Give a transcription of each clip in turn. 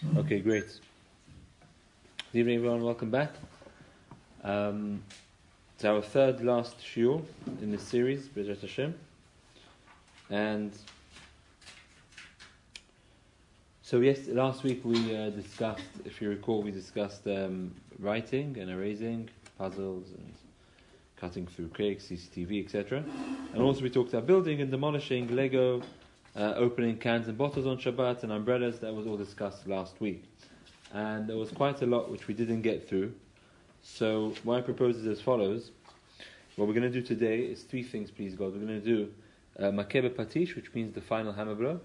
Okay, great. Good evening, everyone. Welcome back. It's our third last shiur in this series, B'ezras Hashem. And so, yes, last week we discussed, if you recall, writing and erasing, puzzles and cutting through cakes, CCTV, etc. And also we talked about building and demolishing, Lego, opening cans and bottles on Shabbat, and umbrellas. That was all discussed last week. And there was quite a lot which we didn't get through. So what I propose is as follows. What we're going to do today is three things, please God. We're going to do Makeh Patish, which means the final hammer blow.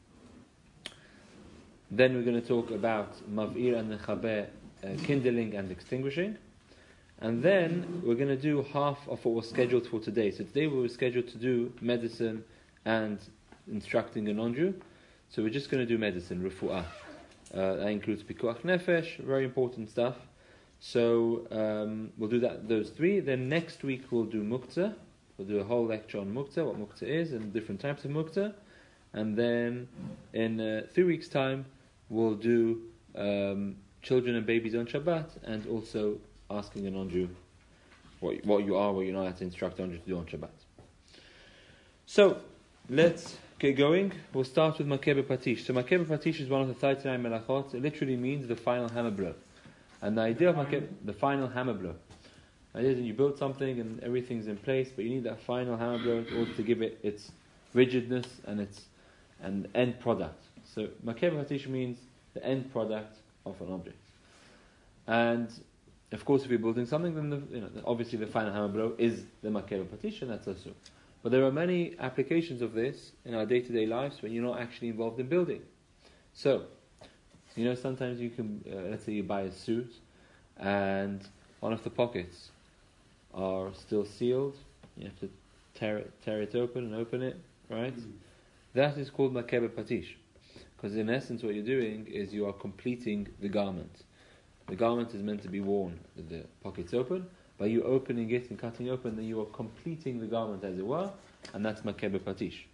Then we're going to talk about Mav'ir and Nechabeh, kindling and extinguishing. And then we're going to do half of what was scheduled for today. So today we were scheduled to do medicine and instructing a non-Jew. So we're just going to do medicine, refu'ah. That includes pikuach nefesh, very important stuff. So we'll do those three. Then next week we'll do muktzah. We'll do a whole lecture on muktzah, what muktzah is, and different types of muktzah. And then in 3 weeks' time we'll do children and babies on Shabbat, and also asking a non-Jew what you are, what you're not allowed to instruct a non-Jew to do on Shabbat. So let's get going. We'll start with Makeh Patish. So Makeh Patish is one of the 39 melachot. It literally means the final hammer blow. And the idea of the final hammer blow. The idea is that you build something and everything's in place, but you need that final hammer blow in order to give it its rigidness and its end product. So Makeh Patish means the end product of an object. And of course, if you're building something, then obviously the final hammer blow is the Makeh Patish, and that's also. But there are many applications of this in our day-to-day lives when you're not actually involved in building. So, sometimes you can, let's say you buy a suit and one of the pockets are still sealed. You have to tear it open and open it, right? That is called Makeh Patish. Because in essence what you're doing is you are completing the garment. The garment is meant to be worn with the pockets open. By you opening it and cutting open, then you are completing the garment, as it were, and that's Makeh Patish.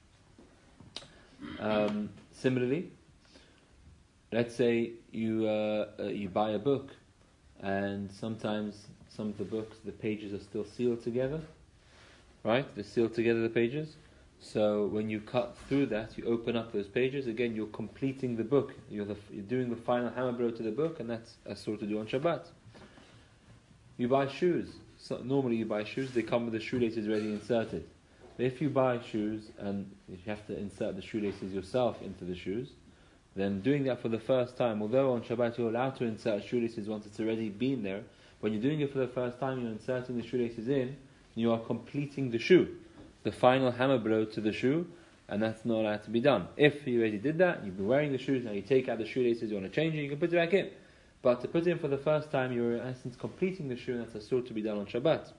Similarly, let's say you buy a book, and sometimes some of the books, the pages are still sealed together, right? They're sealed together, the pages. So when you cut through that, you open up those pages. Again, you're completing the book. You're doing the final hammer blow to the book, and that's a sort to do on Shabbat. You buy shoes. So normally you buy shoes, they come with the shoelaces already inserted. But if you buy shoes and you have to insert the shoelaces yourself into the shoes, then doing that for the first time, although on Shabbat you're allowed to insert shoelaces once it's already been there, when you're doing it for the first time, you're inserting the shoelaces in, you are completing the shoe, the final hammer blow to the shoe, and that's not allowed to be done. If you already did that, you've been wearing the shoes, now you take out the shoelaces, you want to change it, you can put it back in. But to put it in for the first time, you're in essence completing the shoe, and that's a sort to be done on Shabbat.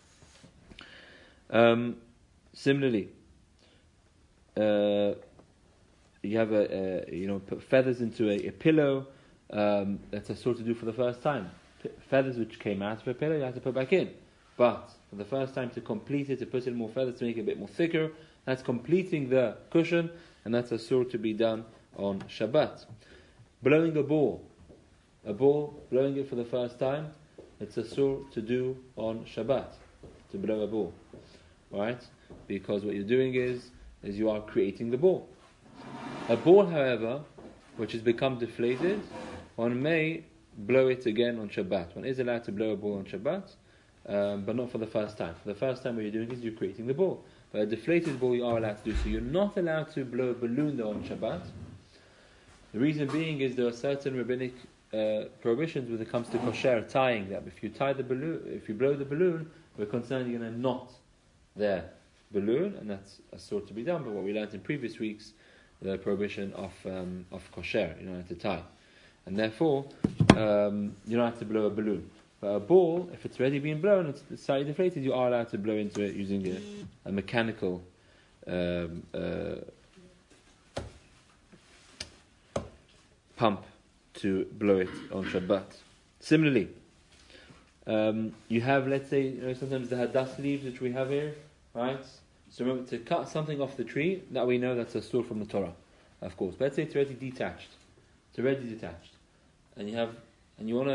Similarly, you have put feathers into a pillow. That's a sort to do for the first time. Feathers which came out of a pillow, you have to put back in. But for the first time, to complete it, to put in more feathers to make it a bit more thicker, that's completing the cushion, and that's a sort to be done on Shabbat. Blowing a ball, blowing it for the first time, it's a sur to do on Shabbat, to blow a ball, right? Because what you're doing is you are creating the ball. A ball, however, which has become deflated, one may blow it again on Shabbat. One is allowed to blow a ball on Shabbat, but not for the first time. For the first time what you're doing is you're creating the ball. But a deflated ball you are allowed to do. So you're not allowed to blow a balloon though on Shabbat. The reason being is there are certain rabbinic prohibitions when it comes to kosher tying, that if you tie the balloon, if you blow the balloon, we're concerned you're going to knot the balloon, and that's a sort to be done. But what we learned in previous weeks, the prohibition of kosher, you don't have to tie, and therefore you don't have to blow a balloon. But a ball, if it's already been blown, it's slightly deflated, you are allowed to blow into it using a mechanical pump to blow it on Shabbat. Similarly, you have, let's say, sometimes the hadas leaves which we have here, right? So remember, to cut something off the tree, that we know that's a stool from the Torah, of course. But let's say it's already detached. and you want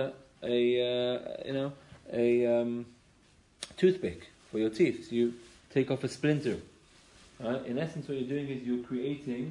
a toothpick for your teeth. So you take off a splinter. Right? In essence, what you're doing is you're creating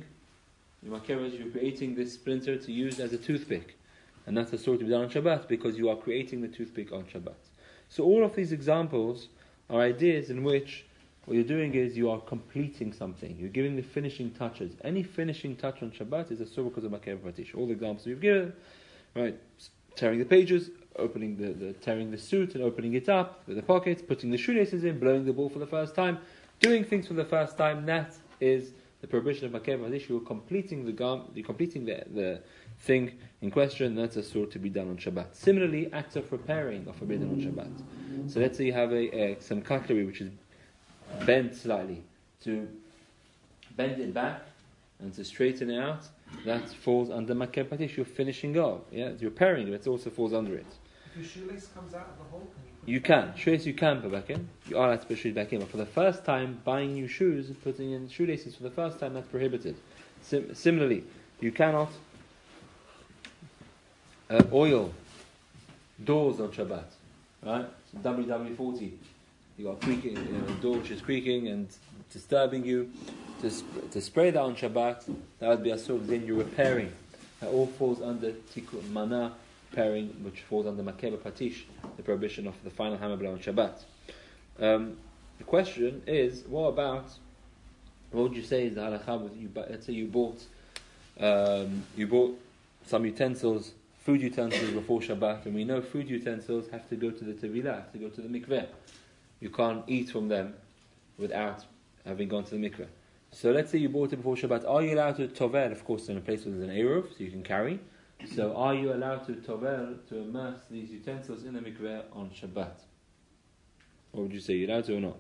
this splinter to use as a toothpick. And that's a sort to be done on Shabbat because you are creating the toothpick on Shabbat. So all of these examples are ideas in which what you're doing is you are completing something. You're giving the finishing touches. Any finishing touch on Shabbat is a sur because of Makeh Patish. All the examples we've given, right? Tearing the pages, tearing the suit and opening it up with the pockets, putting the shoelaces in, blowing the ball for the first time, doing things for the first time. That is the prohibition of Makeh Patish. You're completing the thing in question. That's a sur to be done on Shabbat. Similarly, acts of preparing are forbidden on Shabbat. So let's say you have some cutlery which is bent slightly, to bend it back and to straighten it out, that falls under Makeh Patish. You're finishing off, you're repairing it, it also falls under it. If your shoelace comes out of the hole, you can. Shoelace you can put back in. You are allowed to put shoes back in, but for the first time, buying new shoes, putting in shoelaces for the first time, that's prohibited. Similarly, you cannot oil doors on Shabbat, right? So WW-40. You got creaking, a door which is creaking and disturbing you. To spray that on Shabbat, that would be a sort of then you're repairing. That all falls under Tikkun Mana, repairing, which falls under Makeh Patish, the prohibition of the final hammer blow on Shabbat. The question is, what would you say is the halakha with you? Let's say you bought some utensils, food utensils before Shabbat, and we know food utensils have to go to the tevilah, have to go to the mikveh. You can't eat from them without having gone to the mikveh. So let's say you bought it before Shabbat. Are you allowed to tovel? Of course, in a place where there's an eruv, so you can carry. So are you allowed to tovel, to immerse these utensils in the mikveh on Shabbat? What would you say? You're allowed to or not?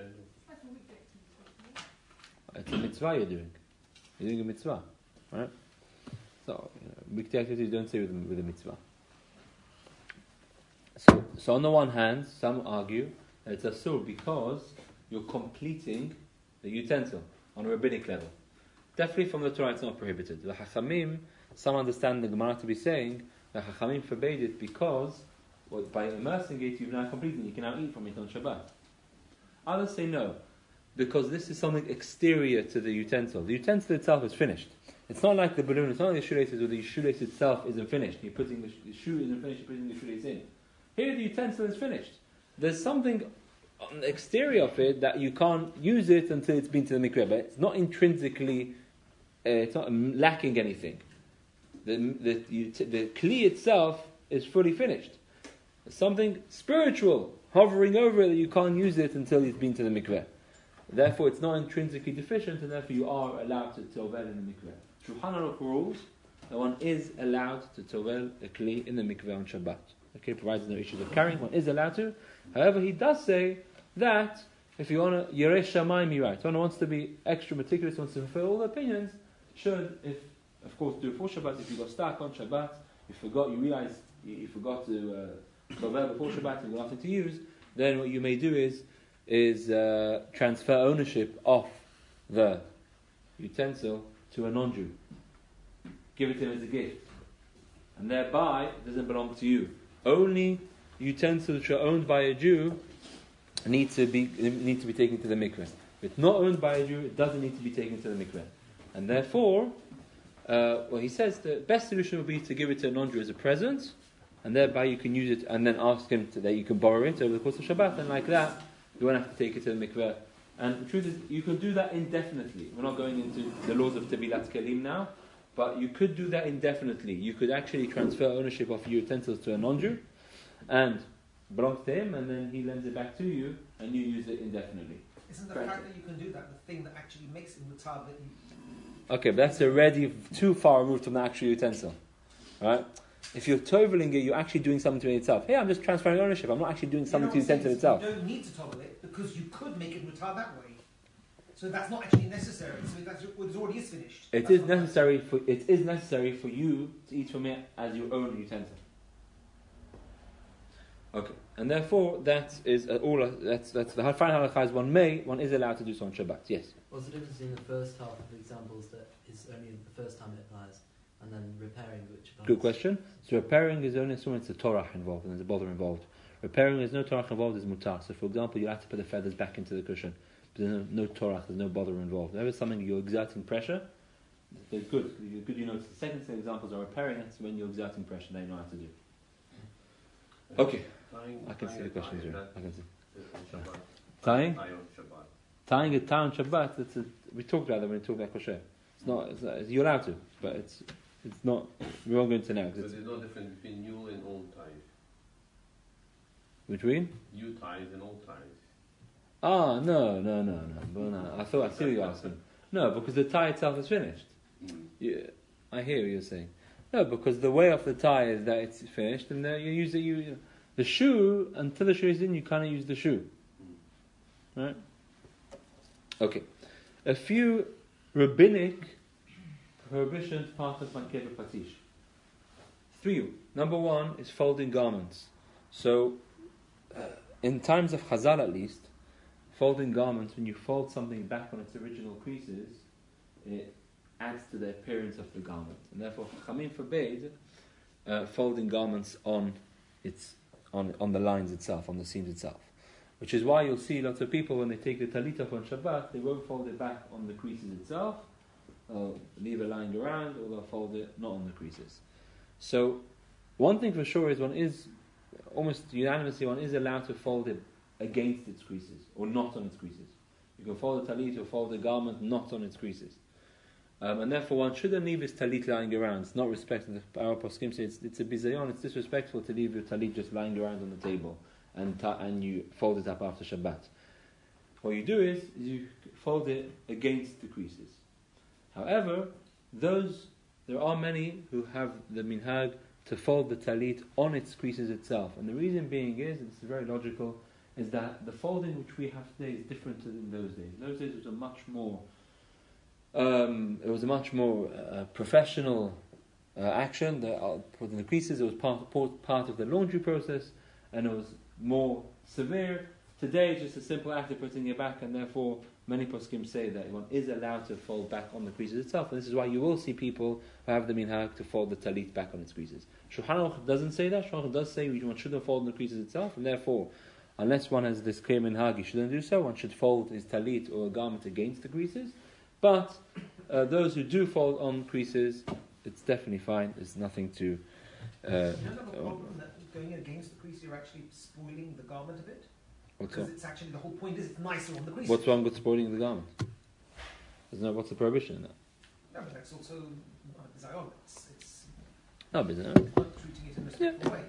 It's a mitzvah you're doing. You're doing a mitzvah, right? So, weekday activities don't say with a mitzvah. So on the one hand, some argue that it's a sur because you're completing the utensil on a rabbinic level. Definitely from the Torah it's not prohibited. The Hachamim, some understand the Gemara to be saying the Hachamim forbade it because by immersing it you've now completed it, you can now eat from it on Shabbat. Others say no, because this is something exterior to the utensil. The utensil itself is finished. It's not like the balloon, it's not like the shoelaces where the shoelace itself isn't finished. You're putting the shoe isn't finished, you're putting the shoelace in. Here the utensil is finished. There's something on the exterior of it that you can't use it until it's been to the mikveh, but it's not intrinsically, it's not lacking anything. The kli itself is fully finished. There's something spiritual hovering over it that you can't use it until it's been to the mikveh. Therefore, it's not intrinsically deficient, and therefore you are allowed to tovel in the mikveh. Shulchan Aruch rules that one is allowed to tovel a kli in the mikveh on Shabbat. Okay, provides no issues of carrying, one is allowed to. However, he does say that if you want to Yerei Shamayim, you're right. One wants to be extra meticulous, wants to fulfill all the opinions, should, of course, do it for Shabbat. If you got stuck on Shabbat, you realize you forgot to tovel before Shabbat, and you got nothing to use, then what you may do is transfer ownership of the utensil to a non-Jew. Give it to him as a gift. And thereby, it doesn't belong to you. Only utensils which are owned by a Jew need to be taken to the mikveh. If it's not owned by a Jew, it doesn't need to be taken to the mikveh. And therefore, he says the best solution would be to give it to a non-Jew as a present, and thereby you can use it, and then ask him that you can borrow it over the course of Shabbat, and like that, you won't have to take it to the mikveh. And the truth is, you could do that indefinitely. We're not going into the laws of Tevilat Kelim now, but you could do that indefinitely. You could actually transfer ownership of your utensils to a non-Jew, and belongs to him, and then he lends it back to you, and you use it indefinitely. Isn't the fact that you can do that the thing that actually makes it mutab that you... Okay, but that's already too far removed from the actual utensil. Right? If you're toveling it, you're actually doing something to it itself. Hey, I'm just transferring ownership. I'm not actually doing something to the utensil itself. You don't need to toggle it because you could make it mutab that way. So that's not actually necessary. So it already is finished. It is necessary for you to eat from it as your own utensil. Okay, and therefore that's the final halakha is one is allowed to do so on Shabbat. Yes. What's the difference in the first half of the examples that is only the first time it applies, And then repairing which parts? Good question. So repairing is only when it's a torah involved and there's a bother involved. Repairing is no torah involved, is mutar. So for example, you have to put the feathers back into the cushion. But there's no torah, there's no bother involved. Whenever it's something you're exerting pressure, they're good. You notice the second set examples are repairing, that's when you're exerting pressure, they know how to do. Okay. I can see the questions here. I can see. Tying? Tying a tie on Shabbat, we talked about that when we talked about kosher. You're allowed to, but it's not, we won't go into now. So there's no difference between new and old ties? Between? New ties and old ties. Ah, no. I see what you're asking. No, because the tie itself is finished. Yeah, I hear what you're saying. No, because the way of the tie is that it's finished, and then you use it. The shoe, until the shoe is in, you kind of use the shoe. Right? Okay. A few rabbinic prohibitions part of Makeba Patish. 3. Number 1 is folding garments. So, in times of Chazal at least, folding garments, when you fold something back on its original creases, it adds to the appearance of the garment. And therefore, Chachamim forbade folding garments on the lines itself, on the seams itself. Which is why you'll see lots of people, when they take the talit off on Shabbat, they won't fold it back on the creases itself. They'll leave it lying around, or they'll fold it not on the creases. So, one thing for sure is one is, almost unanimously, one is allowed to fold it against its creases, or not on its creases. You can fold a talit or fold a garment not on its creases. And therefore one shouldn't leave his talit lying around. It's not respectful. Our poskim say it's a bizayon, it's disrespectful to leave your talit just lying around on the table and you fold it up after Shabbat. What you do is you fold it against the creases. However, there are many who have the minhag to fold the talit on its creases itself. And the reason being is, it's very logical, is that the folding which we have today is different than those days. In those days it was a much more professional action. Putting the creases, it was part of the laundry process, and it was more severe. Today it's just a simple act of putting it back, and therefore many poskim say that one is allowed to fold back on the creases itself. And this is why you will see people who have the minhag to fold the talit back on its creases. Shulchan Aruch doesn't say that. Shulchan Aruch does say one shouldn't fold on the creases itself, and therefore, unless one has this clear minhag, you shouldn't do so. One should fold his talit or a garment against the creases. But those who do fold on creases, it's definitely fine. There's nothing to. You don't have a problem that going against the crease, you're actually spoiling the garment a bit? Because it's actually, the whole point is it's nicer on the crease. What's wrong with spoiling the garment? What's the prohibition in that? No, but that's also Zion. It's no, but no. Treating it in a respectful way.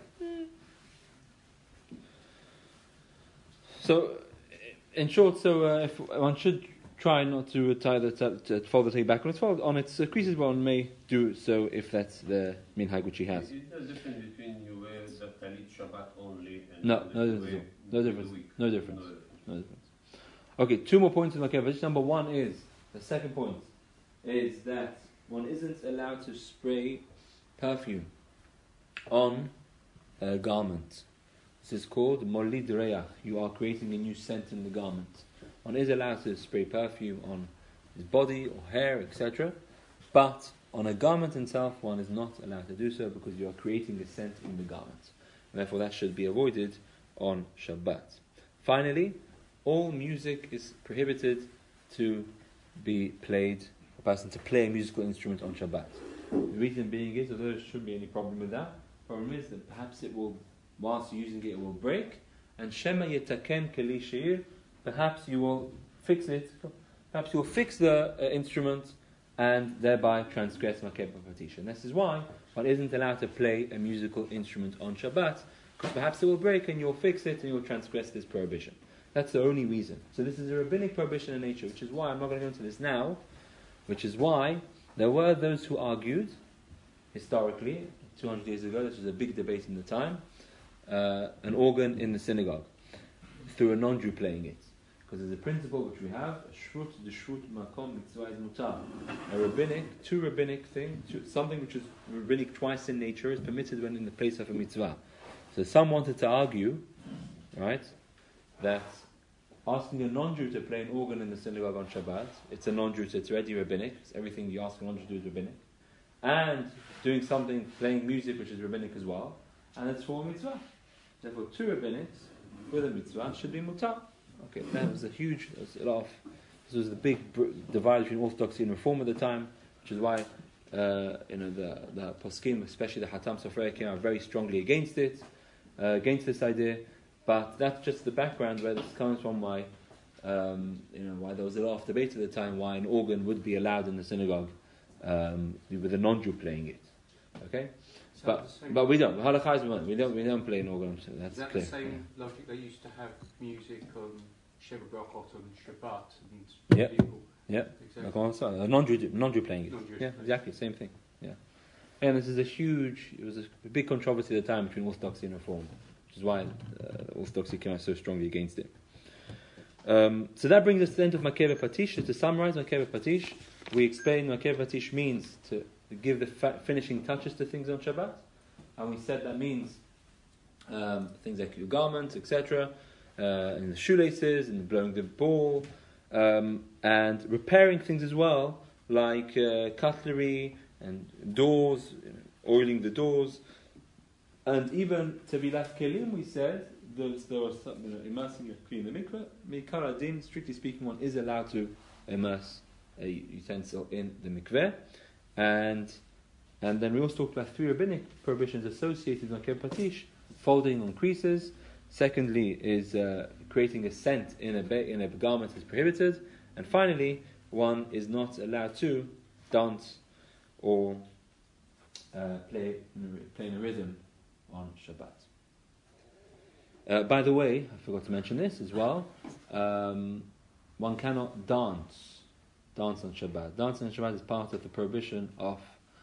So, in short, if one should try not to fold the thing back on its fold on its creases, one may do so if that's the minhag which he has. Is there a difference between you wear the talit Shabbat only and no difference. Okay, 2 more points in the Makeba. Number 1 is, the second point is that one isn't allowed to spray perfume on a garment. This is called molid reach. You are creating a new scent in the garment. One is allowed to spray perfume on his body or hair, etc. But on a garment itself, one is not allowed to do so because you are creating a scent in the garment. And therefore that should be avoided on Shabbat. Finally, all music is prohibited to be played, a person to play a musical instrument on Shabbat. The reason being is, although there shouldn't be any problem with that, the problem is that perhaps it will, whilst you're using it will break, and Shema yetaken keli sheir, perhaps you will fix it, perhaps you will fix the instrument and thereby transgress Makeba Patish. And this is why one isn't allowed to play a musical instrument on Shabbat, because perhaps it will break and you'll fix it and you'll transgress this prohibition. That's the only reason. So this is a rabbinic prohibition in nature, which is why, I'm not going to go into this now, which is why there were those who argued, historically, 200 years ago, this was a big debate in the time, an organ in the synagogue, through a non-Jew playing it. Because there's a principle which we have, shrut d'shrut makom mitzvah is mutar. Two rabbinic thing, something which is rabbinic twice in nature is permitted when in the place of a mitzvah. So some wanted to argue, right, that asking a non-Jew to play an organ in the synagogue on Shabbat, it's a non-Jew, so it's already rabbinic. It's everything you ask a non-Jew to do is rabbinic. and doing something, playing music, which is rabbinic as well, and it's for a mitzvah. Therefore, 2 rabbinics with a mitzvah should be mutar. Okay, that was this was the big divide between Orthodoxy and Reform at the time, which is why the poskim, especially the Hatam Sofer, came out very strongly against it, against this idea. But that's just the background where this comes from. Why why there was a lot of debate at the time why an organ would be allowed in the synagogue with a non-Jew playing it. Okay, but we don't. Halakha is we don't play an organ. So that's clear. Is that the same logic? They used to have music on Sheva Brachot and Shabbat and people. Yeah, exactly. A non-Jew playing it. Yeah, exactly, same thing. Yeah, and this is it was a big controversy at the time between Orthodoxy and Reform, which is why Orthodoxy came out so strongly against it. So that brings us to the end of Makeh Patish. To summarize Makeh Patish, we explained Makeh Patish means to give the finishing touches to things on Shabbat, and we said that means things like your garments, etc., and the shoelaces, and blowing the ball, and repairing things as well, like cutlery and doors, oiling the doors, and even Tevilat Kelim. We said there was immersing your kli in the mikveh. Mikar adin, strictly speaking, one is allowed to immerse a utensil in the mikveh, and then we also talked about 3 rabbinic prohibitions associated with Makeh Patish: folding on creases. Secondly, is creating a scent in a garment is prohibited, and finally, one is not allowed to dance or play in a rhythm on Shabbat. By the way, I forgot to mention this as well. One cannot dance on Shabbat. Dancing on Shabbat is part of the prohibition of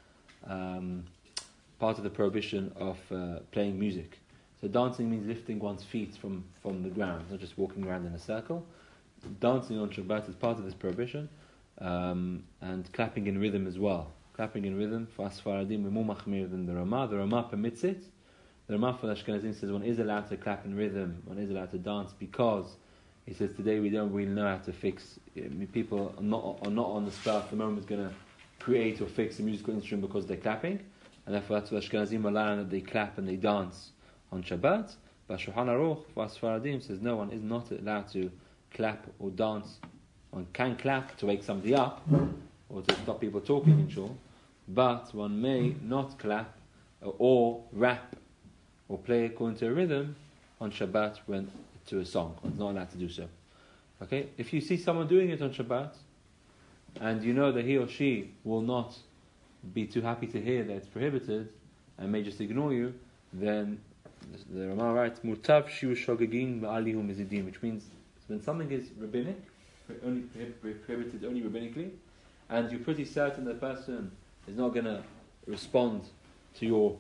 playing music. So dancing means lifting one's feet from the ground, not just walking around in a circle. Dancing on Shabbat is part of this prohibition, and clapping in rhythm as well. Clapping in rhythm for Asfaradim is more machmir than the Ramah. The Ramah permits it. The Ramah for the Ashkenazim says one is allowed to clap in rhythm, one is allowed to dance, because he says today we don't really know how to fix. People are not on the spot at the moment going to create or fix a musical instrument because they're clapping, and therefore that's what Ashkenazim allow, that they clap and they dance on Shabbat. But Shulchan Aruch for Sfaradim says no, one is not allowed to clap or dance. One can clap to wake somebody up or to stop people talking in shul, but one may not clap or rap or play according to a rhythm on Shabbat when to a song. One's not allowed to do so. Okay? If you see someone doing it on Shabbat, and you know that he or she will not be too happy to hear that it's prohibited, and may just ignore you, then the Ramah writes, Murtav shiu shogegin ma'alihum mizidim, which means when something is rabbinic, prohibited only rabbinically, and you're pretty certain the person is not going to respond to your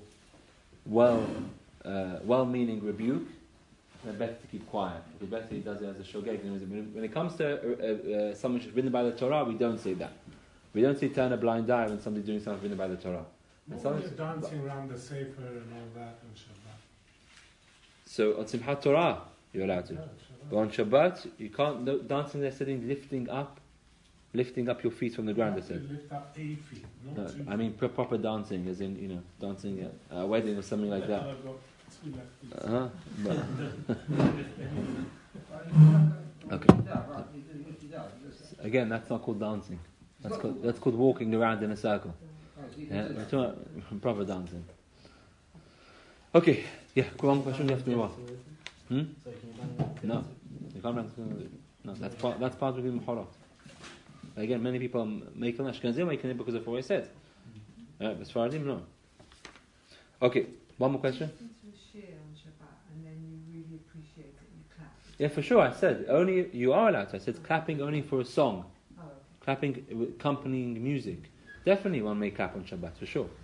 well-meaning rebuke, then better to keep quiet. Because better he does it as a shogeg. When it comes to something written by the Torah, we don't say that. We don't say turn a blind eye when somebody's doing something written by the Torah. What is dancing around the Sefer and all that on Shabbat? So on Simchat Torah, you're allowed to. But on Shabbat, you can't. No, dancing there, sitting, lifting up your feet from the ground. They said. Lift up 8 feet. No, I mean proper dancing, as in dancing at a wedding or something like that. Okay. Again, that's not called dancing. That's called walking around in a circle. Yeah, we're talking about proper dancing. Okay. Yeah. One question. You have to move on. No, you can't dance. No, that's part of the Muharrat. Again, many people make an Ashkenazim making it because of what I said. But Sfaradim, no. Okay. One more question. Yeah, for sure. I said only you are allowed to. I said clapping only for a song, clapping accompanying music. Definitely, one may clap on Shabbat for sure.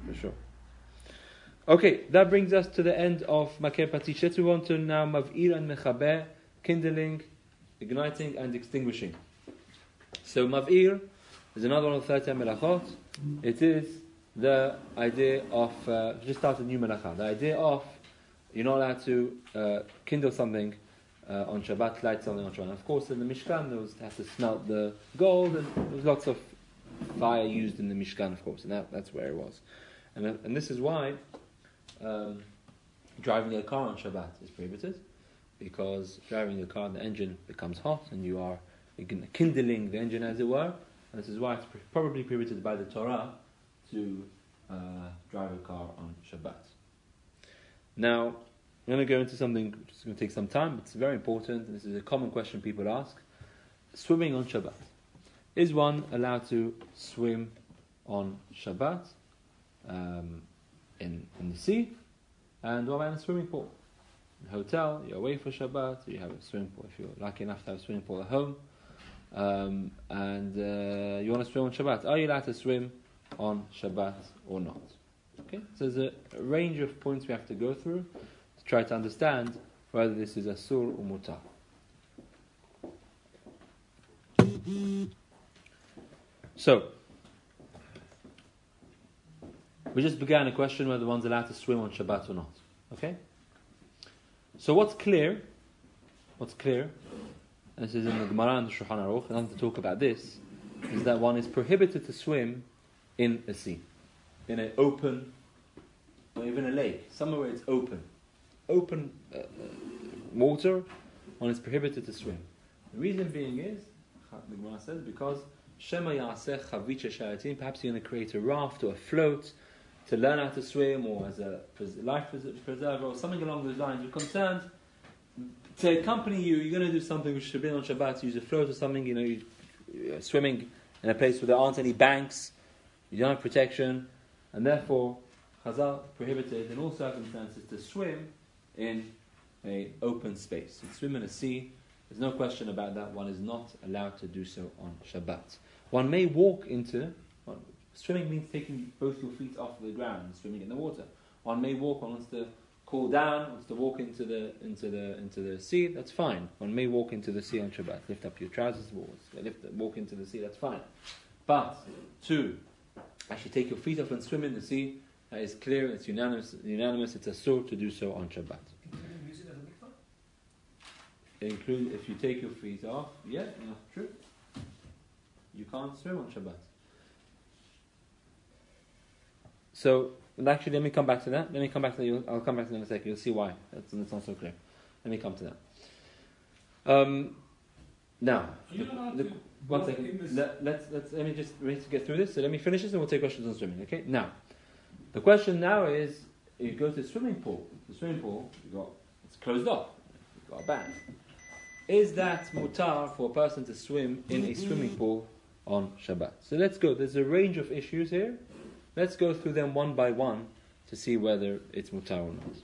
Okay, that brings us to the end of Makeh Patish. Let's move on to now Mav'ir and Mechabeh, kindling, igniting, and extinguishing. So Mav'ir is another one of the 30 melachot. It is the idea of just start a new melacha. The idea of you're not allowed to kindle something on Shabbat, light something on Shabbat. Of course, in the Mishkan, there was have to smelt the gold, and there was lots of fire used in the Mishkan, of course, and that's where it was. And this is why driving a car on Shabbat is prohibited, because driving a car, the engine becomes hot, and you are kindling the engine, as it were. And this is why it's probably prohibited by the Torah to drive a car on Shabbat. Now, I'm going to go into something which is going to take some time, but it's very important, and this is a common question people ask. Swimming on Shabbat. Is one allowed to swim on Shabbat in the sea? And what about in a swimming pool? In a hotel, you're away for Shabbat, you have a swimming pool, if you're lucky enough to have a swimming pool at home, and you want to swim on Shabbat. Are you allowed to swim on Shabbat or not? Okay, so there's a range of points we have to go through to try to understand whether this is asur or mutar. So, we just began a question whether one's allowed to swim on Shabbat or not. Okay? So what's clear, and this is in the Gemara and the Shulchan Aruch, and I'm to talk about this, is that one is prohibited to swim in a sea, in an open, or even a lake, somewhere where it's open water, one is prohibited to swim. The reason being is, the Gemara says, because Shema Ya'aseh Chavicha Shayatin, perhaps you're going to create a raft or a float to learn how to swim, or as a life preserver, or something along those lines. You're concerned to accompany you, you're going to do something which should be on Shabbat, use a float or something, you're swimming in a place where there aren't any banks, you don't have protection, and therefore Chazal prohibited in all circumstances to swim in an open space. To swim in a sea, there's no question about that, one is not allowed to do so on Shabbat. One may walk into, swimming means taking both your feet off the ground and swimming in the water. One may walk, one wants to cool down, wants to walk into the sea, that's fine. One may walk into the sea on Shabbat, lift up your trousers, walk into the sea, that's fine. But to actually take your feet off and swim in the sea, that is clear, it's unanimous, it's asur to do so on Shabbat. Include if you take your feet off, yeah, true. You can't swim on Shabbat. So, actually, let me come back to that. I'll come back to that in a second. You'll see why. That's not so clear. Let me come to that. Now, one second. Let me just get through this. So let me finish this, and we'll take questions on swimming. Okay. Now, the question now is: you go to the swimming pool. It's closed off. You've got a ban. Is that mutar for a person to swim in a swimming pool on Shabbat? So let's go. There's a range of issues here. Let's go through them one by one to see whether it's mutar or not.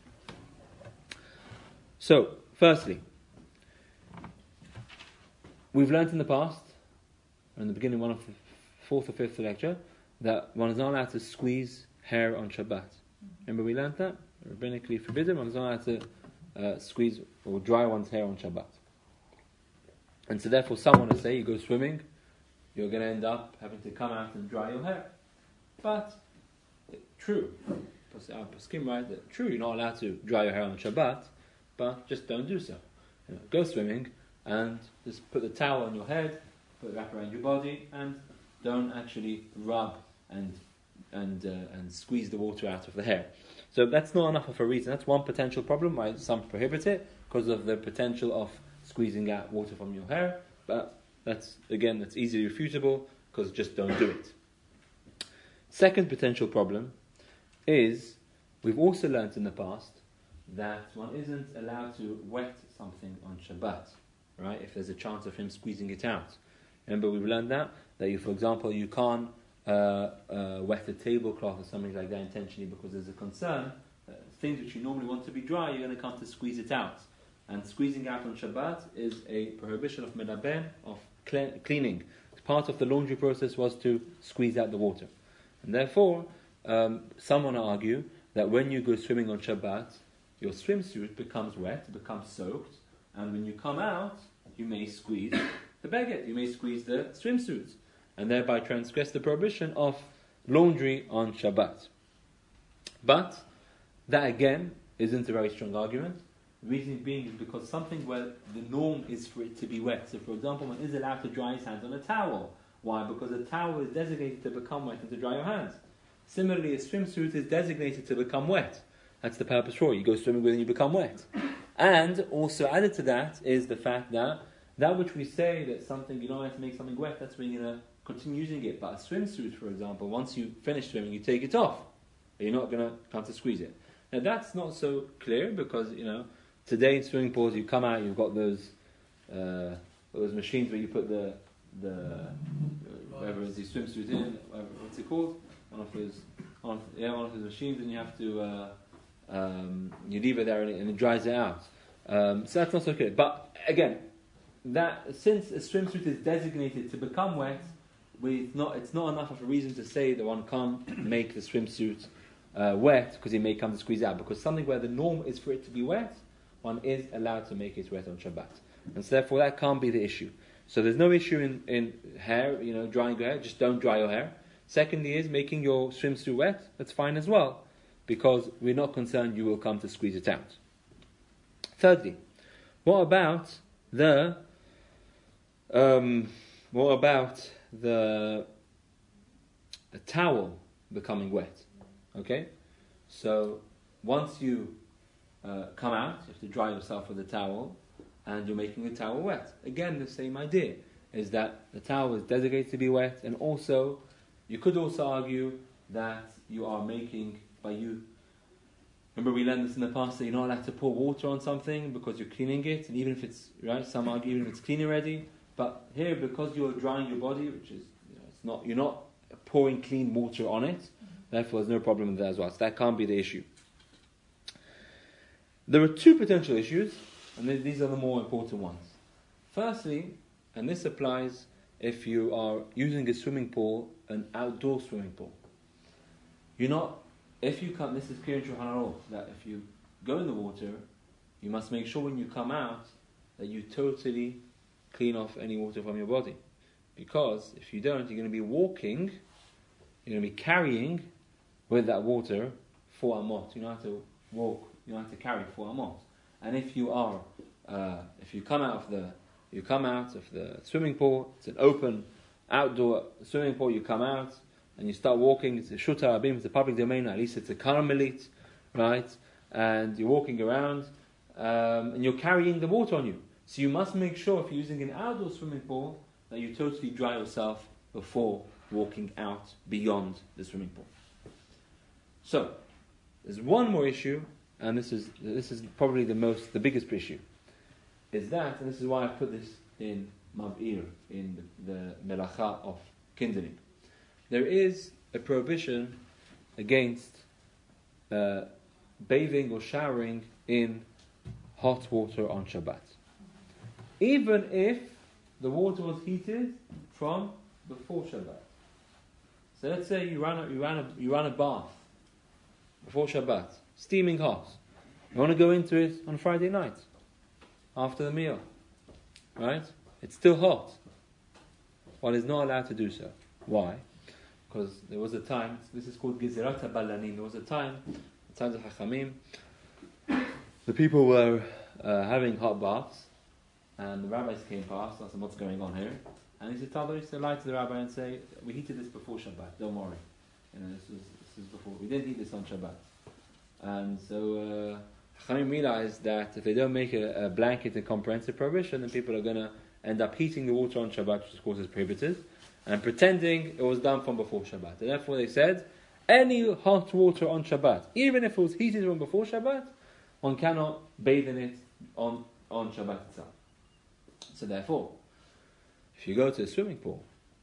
So, firstly, we've learnt in the past, or in the beginning of the fourth or fifth lecture, that one is not allowed to squeeze hair on Shabbat. Remember we learnt that? Rabbinically forbidden, one is not allowed to squeeze or dry one's hair on Shabbat. And so therefore someone will say, you go swimming, you're going to end up having to come out and dry your hair. But, true, Paskim right, that true, you're not allowed to dry your hair on Shabbat, but just don't do so. Go swimming and just put the towel on your head, put it wrap around your body, and don't actually rub and squeeze the water out of the hair. So that's not enough of a reason. That's one potential problem why some prohibit it, because of the potential of squeezing out water from your hair. But that's easily refutable, because just don't do it. Second potential problem is, we've also learnt in the past that one isn't allowed to wet something on Shabbat, right? If there's a chance of him squeezing it out. Remember we've learned that you, for example, you can't wet a tablecloth or something like that intentionally, because there's a concern that things which you normally want to be dry, you're going to come to squeeze it out. And squeezing out on Shabbat is a prohibition of medaben, of cleaning. Part of the laundry process was to squeeze out the water. And therefore, someone will argue that when you go swimming on Shabbat, your swimsuit becomes wet, becomes soaked, and when you come out, you may squeeze the baguette, you may squeeze the swimsuit, and thereby transgress the prohibition of laundry on Shabbat. But that again isn't a very strong argument. The reason being is because something where the norm is for it to be wet. So for example, one is allowed to dry his hands on a towel, Why? Because a towel is designated to become wet and to dry your hands. Similarly, a swimsuit is designated to become wet. That's the purpose for it. You go swimming with it and you become wet. And also added to that is the fact that which we say that something, you don't have to make something wet, that's when you're going to continue using it. But a swimsuit, for example, once you finish swimming, you take it off. You're not going to come to squeeze it. Now that's not so clear because, today in swimming pools you come out, you've got those machines where you put the whatever is the swimsuit in, what's it called? One of those machines, and you have to you leave it there and it dries it out. So that's not so clear. But again, that since a swimsuit is designated to become wet, it's not enough of a reason to say that one can't make the swimsuit wet because it may come to squeeze out. Because something where the norm is for it to be wet, one is allowed to make it wet on Shabbat, and so therefore that can't be the issue. So there's no issue in hair, drying your hair. Just don't dry your hair. Secondly is making your swimsuit wet. That's fine as well, because we're not concerned you will come to squeeze it out. Thirdly, what about the towel becoming wet? Okay, so once you come out, you have to dry yourself with a towel, and you're making the towel wet. Again, the same idea is that the towel is designated to be wet, and also you could also argue that you are making by you. Remember, we learned this in the past that you're not allowed to pour water on something because you're cleaning it, and even if it's right, some argue even if it's clean already. But here, because you're drying your body, which is you're not pouring clean water on it, therefore there's no problem with that as well. So that can't be the issue. There are two potential issues, and these are the more important ones. Firstly, and this applies if you are using a swimming pool, an outdoor swimming pool. If you come, this is clear in Shulchan Aruch, that if you go in the water, you must make sure when you come out that you totally clean off any water from your body. Because if you don't, you're going to be walking, you're going to be carrying with that water 4 amot. You don't have to walk, you don't have to carry 4 amot. And if you come out of the swimming pool, it's an open outdoor swimming pool, you come out and you start walking, it's a shuta abim, it's a public domain, at least it's a karmelit, right? And you're walking around and you're carrying the water on you. So you must make sure if you're using an outdoor swimming pool that you totally dry yourself before walking out beyond the swimming pool. So there's one more issue, and this is probably the biggest issue, is that, and this is why I put this in Mav'ir, in the melacha of kindling. There is a prohibition against bathing or showering in hot water on Shabbat, even if the water was heated from before Shabbat. So let's say you ran a bath before Shabbat, steaming hot. You want to go into it on Friday night after the meal, right? It's still hot. One is not allowed to do so. Why? Because there was a time, this is called Gezerat HaBalanim, there was a time, the times of Hachamim, the people were having hot baths, and the rabbis came past, asked them what's going on here, and he said, lie to the rabbi and say, we heated this before Shabbat, don't worry. This is before, we didn't heat this on Shabbat. And so Hachamim realized that if they don't make a blanket and comprehensive prohibition, then people are going to end up heating the water on Shabbat, which of course is prohibited, and pretending it was done from before Shabbat. And therefore they said, any hot water on Shabbat, even if it was heated from before Shabbat, one cannot bathe in it on Shabbat itself. So therefore, if you go to a swimming pool,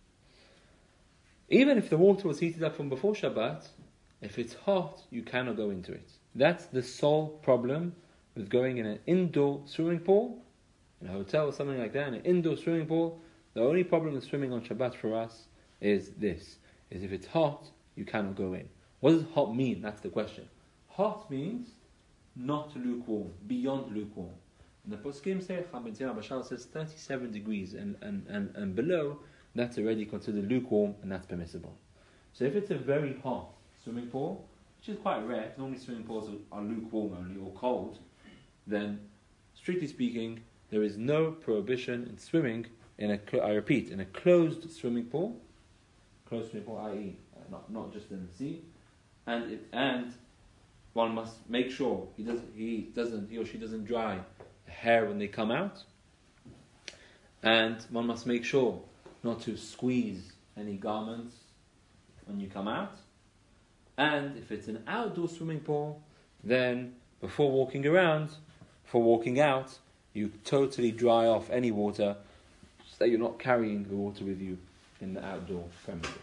even if the water was heated up from before Shabbat, if it's hot, you cannot go into it. That's the sole problem with going in an indoor swimming pool, in a hotel or something like that, in an indoor swimming pool. The only problem with swimming on Shabbat for us is this, is if it's hot, you cannot go in. What does hot mean? That's the question. Hot means not lukewarm, beyond lukewarm. And the poskim say, Chaim Bashar says 37 degrees and below, that's already considered lukewarm and that's permissible. So if it's a very hot swimming pool, which is quite rare, normally swimming pools are lukewarm only or cold, then strictly speaking, there is no prohibition in swimming I repeat, in a closed swimming pool, i.e., not just in the sea, and one must make sure he or she doesn't dry the hair when they come out, and one must make sure not to squeeze any garments when you come out. And if it's an outdoor swimming pool, then before walking out, you totally dry off any water so that you're not carrying the water with you in the outdoor premises.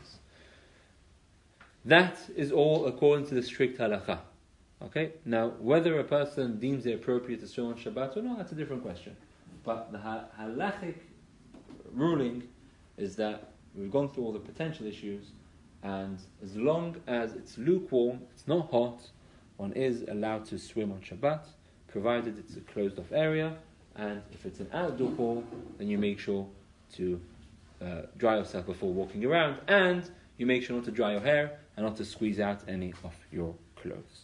That is all according to the strict halakha. Okay? Now, whether a person deems it appropriate to swim on Shabbat or not, that's a different question. But the halachic ruling is that we've gone through all the potential issues, and as long as it's lukewarm, it's not hot, one is allowed to swim on Shabbat, provided it's a closed off area, and if it's an outdoor pool, then you make sure to dry yourself before walking around, and you make sure not to dry your hair and not to squeeze out any of your clothes.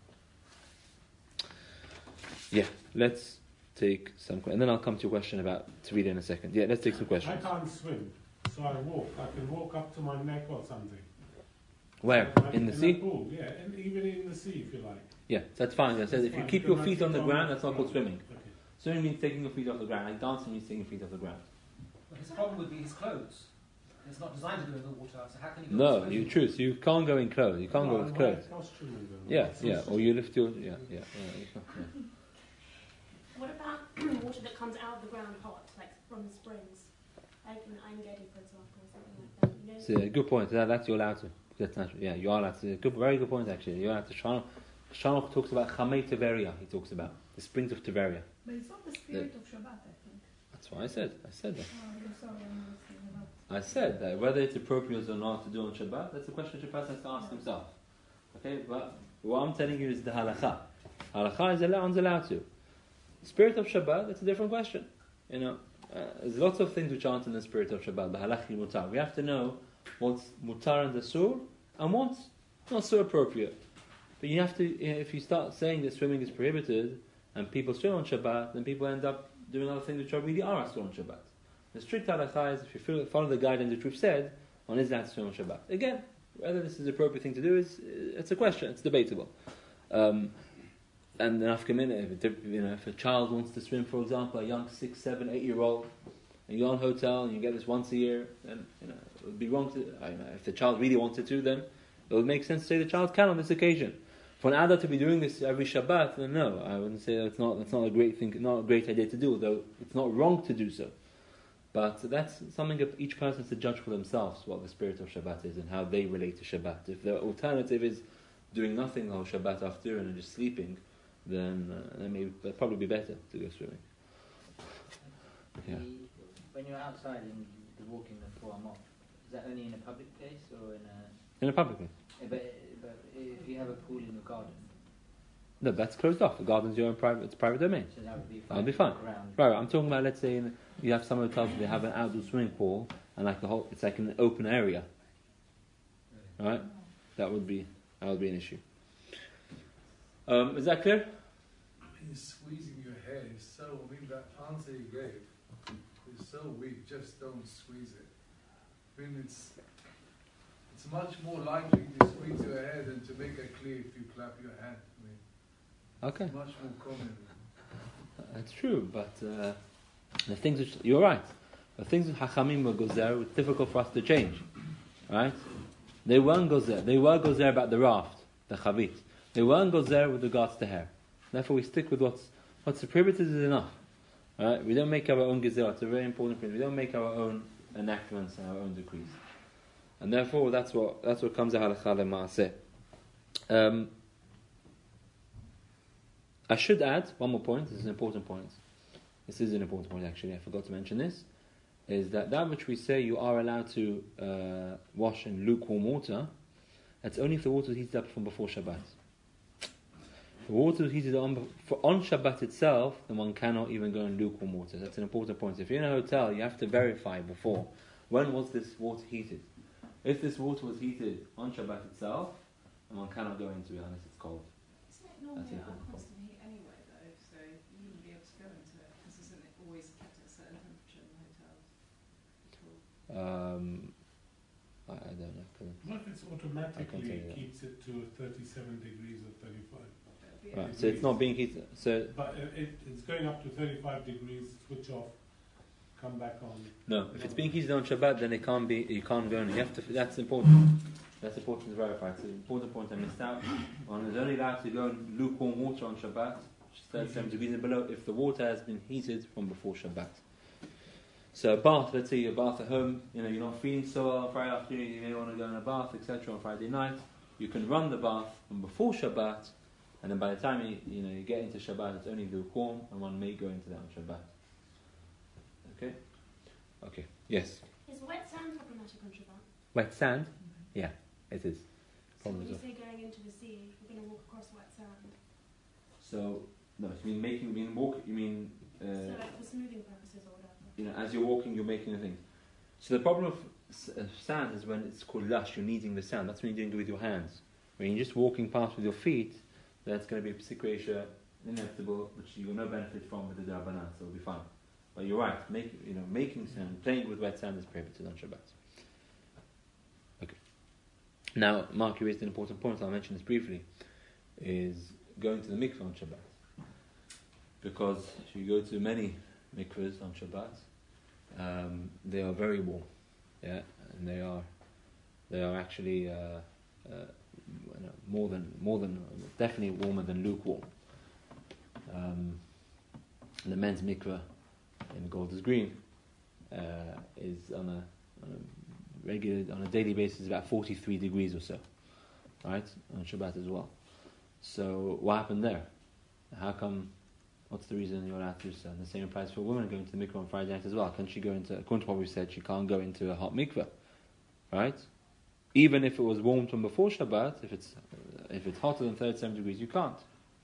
Yeah, let's take some questions, and then I'll come to your question about Tevila in a second. Yeah, let's take some questions. I can't swim, so I walk. I can walk up to my neck or something. Where? In the sea? Pool, yeah, and even in the sea if you like. Yeah, that's fine. I said if you keep your feet on the ground, that's not called swimming. Okay. Swimming means taking your feet off the ground. Like dancing means taking your feet off the ground. But his problem would be his clothes. It's not designed to go in the water, so how can you go No, in you choose. You can't go in clothes. You can't go with clothes. Yeah, or you lift your you can't. What about water that comes out of the ground hot, like from the springs, like in Ein-Gedi, for example, or something like that? You know? So, good point. That's you're allowed to. That's natural. Yeah, you are allowed to. Very good point actually. You're allowed to. Shanoch talks about Chamei Tiberia. He talks about the springs of Tiberia. But it's not the spirit of Shabbat, I think. That's what I said. I said that. Oh, I'm sorry, I'm listening about. I said that whether it's appropriate or not to do on Shabbat, that's a question the person has to ask himself. Okay, but what I'm telling you is the halakha. Halakha is allowed to. The spirit of Shabbat, that's a different question. There's lots of things which aren't in the spirit of Shabbat. The halachi mutar. We have to know what's mutar and asur and what's not so appropriate. But you have to, if you start saying that swimming is prohibited and people swim on Shabbat, then people end up doing other things which really are asur on Shabbat. The strict halakha is if you follow the guidelines which we've said, one is allowed to swim on Shabbat. Again, whether this is the appropriate thing to do it's a question. It's debatable. And if a child wants to swim, for example, a young 6, 7, 8-year-old, and you go on hotel and you get this once a year, then it would be wrong to. If the child really wanted to, then it would make sense to say the child can on this occasion. For an adult to be doing this every Shabbat, then no, I wouldn't say that's not a great thing, not a great idea to do. Though it's not wrong to do so. But that's something that each person has to judge for themselves what the spirit of Shabbat is and how they relate to Shabbat. If the alternative is doing nothing the whole Shabbat after and just sleeping, then it'd probably be better to go swimming. Yeah. When you're outside and you're walking the 4 Amot, is that only in a public place or in a... In a public place. But if you have a pool in your garden... No, that's closed off. The garden's your own private domain. So that would be fine. That'll be fine. Right, I'm talking about, let's say, you have some hotels where they have an outdoor swimming pool and it's like an open area. Right? That would be an issue. Is that clear? Squeezing your hair is so, that answer you gave is so weak, just don't squeeze it. It's much more likely to squeeze your hair than to make a clear if you clap your hand. Okay. It's much more common. That's true, but the things which, you're right, the things that Hachamim were gozer, it's difficult for us to change. Right? They weren't gozer. They were gozer about the raft, the chavit. They weren't gozer with regards to hair. Therefore, we stick with what's prohibited is enough. Right? We don't make our own gezerah. It's a very important principle. We don't make our own enactments and our own decrees. And therefore, that's what comes out of halakha le'maaseh. I should add one more point. This is an important point. This is an important point, actually. I forgot to mention this. Is that which we say you are allowed to wash in lukewarm water, that's only if the water is heated up from before Shabbat. If the water is heated on Shabbat itself, then one cannot even go in lukewarm water. That's an important point. If you're in a hotel, you have to verify before. When was this water heated? If this water was heated on Shabbat itself, then one cannot go into it unless it's cold. Isn't it normally at a constant heat anyway, though? So you wouldn't be able to go into it because isn't it always kept at a certain temperature in the hotels? I don't know. What if it's automatically keeps it to 37 degrees or 35? Right, so it's not being heated. So, but it's going up to 35 degrees, switch off, come back on. no, if it's being heated on Shabbat, then it can't be. You can't go in. You have to. That's important. That's important to verify. It's an important point I missed out. One is only allowed to go in lukewarm water on Shabbat, which is 37 degrees and below, if the water has been heated from before Shabbat. So a bath, let's say you're a bath at home, you're not feeling so well on Friday afternoon, you may want to go in a bath, etc. on Friday night. You can run the bath from before Shabbat, and then by the time you get into Shabbat, it's only lukewarm, and one may go into that on Shabbat. Okay? Okay. Yes. Is wet sand problematic on Shabbat? Wet sand? Yeah, it is. So when you say going into the sea, you're going to walk across wet sand. So no, you mean so like for smoothing purposes or whatever. As you're walking, you're making a thing. So the problem of sand is when it's called lush, you're kneading the sand. That's when you're doing it with your hands. When you're just walking past with your feet, that's going to be a psikresha, inevitable, which you will no benefit from with the Darbanan, so it'll be fine. But you're right, making sand, playing with wet sand is prohibited on Shabbat. Okay. Now, Mark, you raised an important point, I'll mention this briefly, is going to the mikveh on Shabbat. Because if you go to many mikvahs on Shabbat, they are very warm, and they are actually more than definitely warmer than lukewarm. The men's mikvah in Golders Green is on a daily basis about 43 degrees or so, right, on Shabbat as well. So what happened there? How come? What's the reason you're allowed to do so? And the same applies for a woman going to the mikveh on Friday night as well. Can she go into, according to what we said, she can't go into a hot mikveh, right? Even if it was warmed from before Shabbat, if it's hotter than 37 degrees, you can't.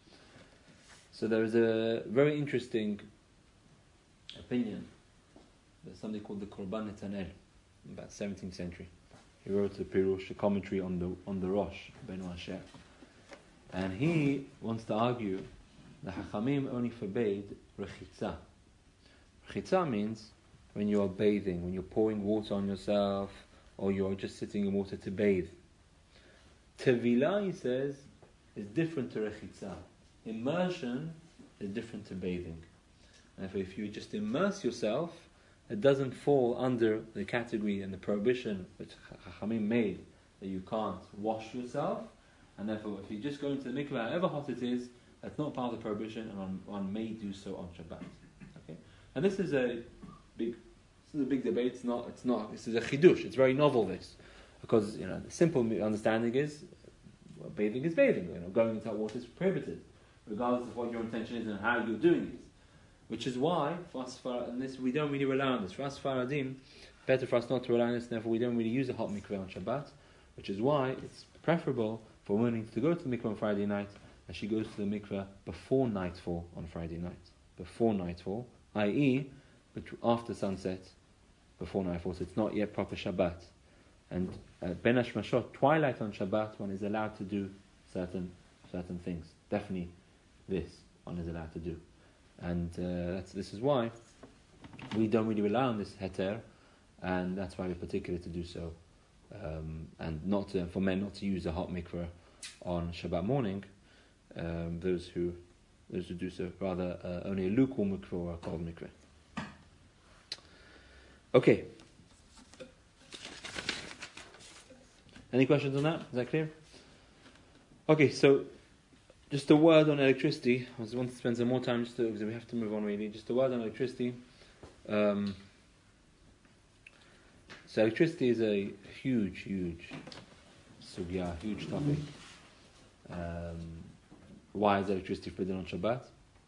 So there is a very interesting opinion. There's something called the Korban Netanel, about 17th century. He wrote a Pirush, a commentary on the Rosh, Benu Asher. And he wants to argue the Hachamim only forbade rechitza. Rechitza means when you are bathing, when you're pouring water on yourself, or you're just sitting in water to bathe. Tevilah, he says, is different to rechitza. Immersion is different to bathing. And if you just immerse yourself, it doesn't fall under the category and the prohibition which Hachamim made that you can't wash yourself. And therefore, if you just go into the mikveh, however hot it is, that's not part of the prohibition, and one may do so on Shabbat. Okay, and this is a big debate. It's not. This is a chidush. It's very novel. This, because the simple understanding is, bathing is bathing. Going into hot water is prohibited, regardless of what your intention is and how you're doing it. Which is why for us, and this we don't really rely on this. For us Faradim, better for us not to rely on this. Therefore, we don't really use a hot mikveh on Shabbat. Which is why it's preferable for women to go to the mikveh on Friday night. And she goes to the mikveh before nightfall on Friday night. Before nightfall, i.e., after sunset, before nightfall. So it's not yet proper Shabbat. And Ben Hashmashot, twilight on Shabbat, one is allowed to do certain things. Definitely, this one is allowed to do. And this is why we don't really rely on this heter, and that's why we're particular to do so. And not for men not to use a hot mikveh on Shabbat morning. Those who do so, rather only a lukewarm mikveh or a cold mikveh. Okay. Any questions on that? Is that clear? Okay, so just a word on electricity. I want to spend some more time because we have to move on really. Just a word on electricity. So electricity is a huge sugya, huge topic. Why is electricity forbidden on Shabbat?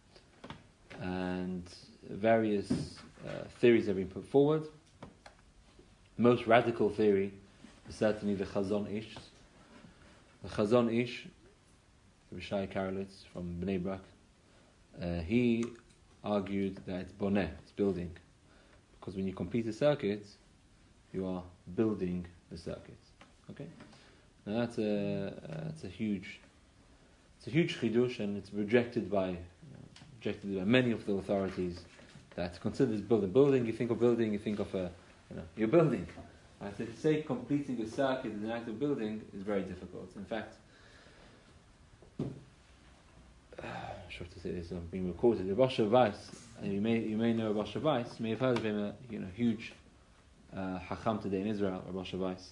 And various theories have been put forward. The most radical theory is certainly the Chazon Ish. The Chazon Ish, Rishai Karelitz from Bnei Brak, he argued that it's boneh, it's building. Because when you complete a circuit, you are building the circuit. Okay? Now that's a huge chidush, and it's rejected by many of the authorities that consider this building. Building, you think of building, you think of a you're building. To say completing a circuit in an act of building is very difficult. In fact, I'm sure to say this, I'm being recorded. The Rosh Weiss, and you may know Rosh Weiss, you may have heard of him, a huge Hacham today in Israel, Rosh Weiss.